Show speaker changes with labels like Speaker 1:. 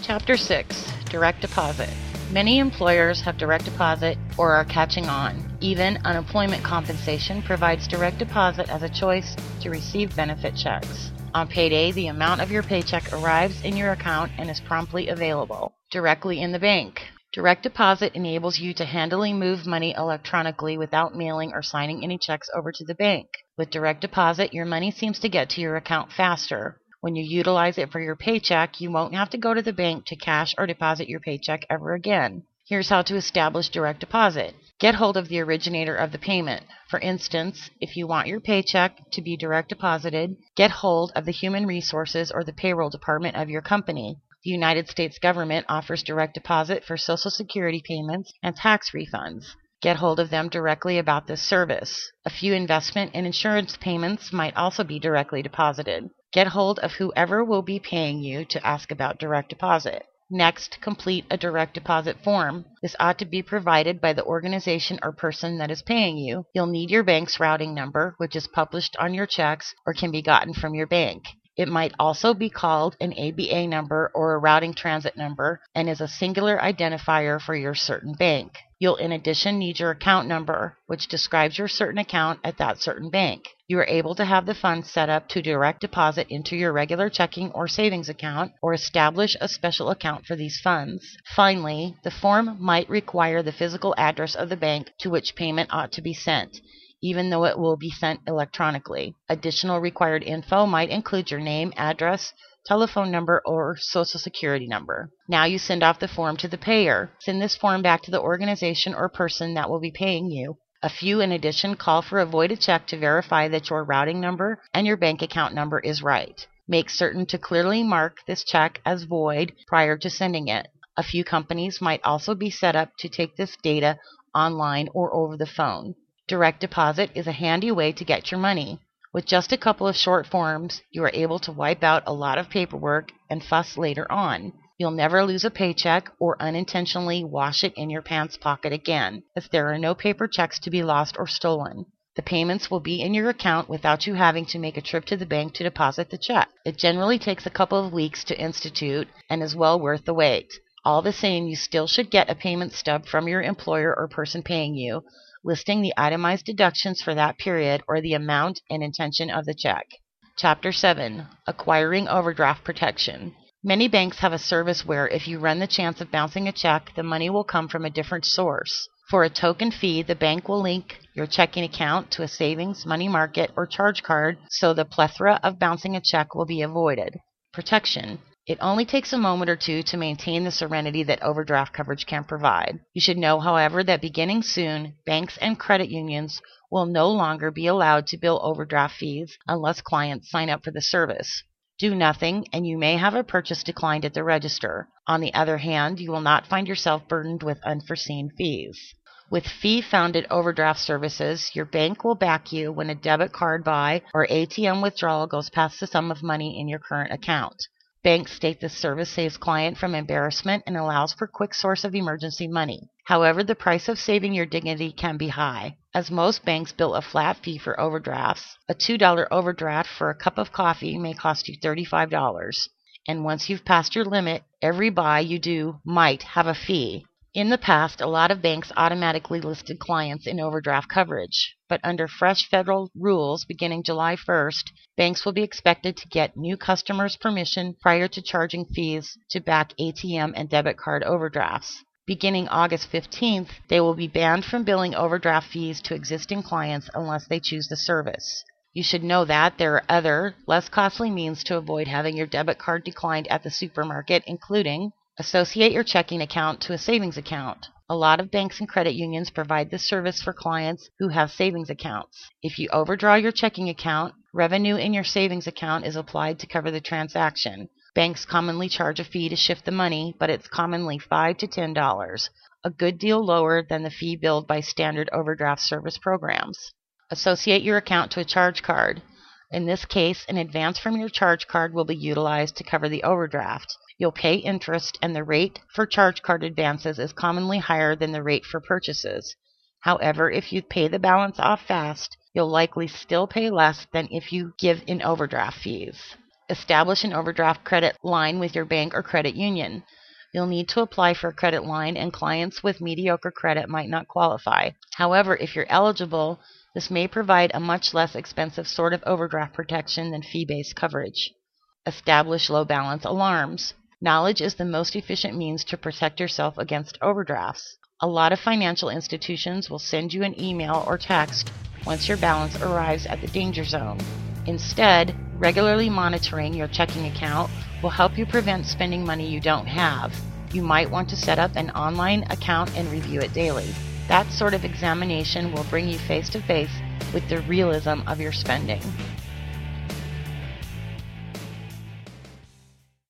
Speaker 1: Chapter 6. Direct Deposit. Many employers have direct deposit or are catching on. Even unemployment compensation provides direct deposit as a choice to receive benefit checks. On payday, the amount of your paycheck arrives in your account and is promptly available directly in the bank. Direct deposit enables you to handily move money electronically without mailing or signing any checks over to the bank. With direct deposit, your money seems to get to your account faster. When you utilize it for your paycheck, you won't have to go to the bank to cash or deposit your paycheck ever again. Here's how to establish direct deposit. Get hold of the originator of the payment. For instance, if you want your paycheck to be direct deposited, get hold of the human resources or the payroll department of your company. The United States government offers direct deposit for Social Security payments and tax refunds. Get hold of them directly about this service. A few investment and insurance payments might also be directly deposited. Get hold of whoever will be paying you to ask about direct deposit. Next, complete a direct deposit form. This ought to be provided by the organization or person that is paying you. You'll need your bank's routing number, which is published on your checks or can be gotten from your bank. It might also be called an ABA number or a routing transit number and is a singular identifier for your certain bank. You'll in addition need your account number, which describes your certain account at that certain bank. You are able to have the funds set up to direct deposit into your regular checking or savings account or establish a special account for these funds. Finally, the form might require the physical address of the bank to which payment ought to be sent, even though it will be sent electronically. Additional required info might include your name, address, telephone number, or social security number. Now you send off the form to the payer. Send this form back to the organization or person that will be paying you. A few in addition call for a voided check to verify that your routing number and your bank account number is right. Make certain to clearly mark this check as void prior to sending it. A few companies might also be set up to take this data online or over the phone. Direct deposit is a handy way to get your money. With just a couple of short forms, you are able to wipe out a lot of paperwork and fuss later on. You'll never lose a paycheck or unintentionally wash it in your pants pocket again, as there are no paper checks to be lost or stolen. The payments will be in your account without you having to make a trip to the bank to deposit the check. It generally takes a couple of weeks to institute and is well worth the wait. All the same, you still should get a payment stub from your employer or person paying you, listing the itemized deductions for that period or the amount and intention of the check. Chapter 7. Acquiring Overdraft Protection. Many banks have a service where if you run the chance of bouncing a check, the money will come from a different source. For a token fee, the bank will link your checking account to a savings, money market, or charge card, so the plethora of bouncing a check will be avoided. Protection. It only takes a moment or two to maintain the serenity that overdraft coverage can provide. You should know, however, that beginning soon, banks and credit unions will no longer be allowed to bill overdraft fees unless clients sign up for the service. Do nothing, and you may have a purchase declined at the register. On the other hand, you will not find yourself burdened with unforeseen fees. With fee-founded overdraft services, your bank will back you when a debit card buy or ATM withdrawal goes past the sum of money in your current account. Banks state this service saves client from embarrassment and allows for quick source of emergency money. However, the price of saving your dignity can be high, as most banks bill a flat fee for overdrafts. A $2 overdraft for a cup of coffee may cost you $35, and once you've passed your limit, every buy you do might have a fee. In the past, a lot of banks automatically listed clients in overdraft coverage, but under fresh federal rules beginning July 1st, banks will be expected to get new customers' permission prior to charging fees to back ATM and debit card overdrafts. Beginning August 15th, they will be banned from billing overdraft fees to existing clients unless they choose the service. You should know that there are other, less costly means to avoid having your debit card declined at the supermarket, including associate your checking account to a savings account. A lot of banks and credit unions provide this service for clients who have savings accounts. If you overdraw your checking account, revenue in your savings account is applied to cover the transaction. Banks commonly charge a fee to shift the money, but it's commonly $5 to $10, a good deal lower than the fee billed by standard overdraft service programs. Associate your account to a charge card. In this case, an advance from your charge card will be utilized to cover the overdraft. You'll pay interest, and the rate for charge card advances is commonly higher than the rate for purchases. However, if you pay the balance off fast, you'll likely still pay less than if you give in overdraft fees. Establish an overdraft credit line with your bank or credit union. You'll need to apply for a credit line, and clients with mediocre credit might not qualify. However, if you're eligible, this may provide a much less expensive sort of overdraft protection than fee-based coverage. Establish low balance alarms. Knowledge is the most efficient means to protect yourself against overdrafts. A lot of financial institutions will send you an email or text once your balance arrives at the danger zone. Instead, regularly monitoring your checking account will help you prevent spending money you don't have. You might want to set up an online account and review it daily. That sort of examination will bring you face to face with the realism of your spending.